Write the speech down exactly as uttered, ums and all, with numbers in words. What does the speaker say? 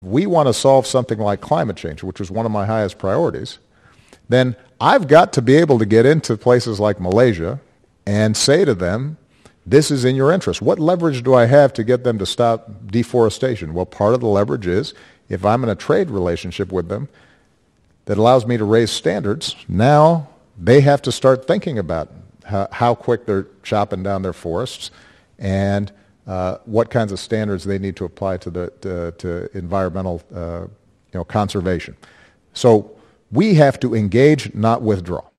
we want to solve something like climate change, which was one of my highest priorities, then I've got to be able to get into places like Malaysia and say to them, this is in your interest. What leverage do I have to get them to stop deforestation? Well, part of the leverage is if I'm in a trade relationship with them that allows me to raise standards, now they have to start thinking about how, how quick they're chopping down their forests and uh, what kinds of standards they need to apply to the to, to environmental uh, you know, conservation. So we have to engage, not withdraw.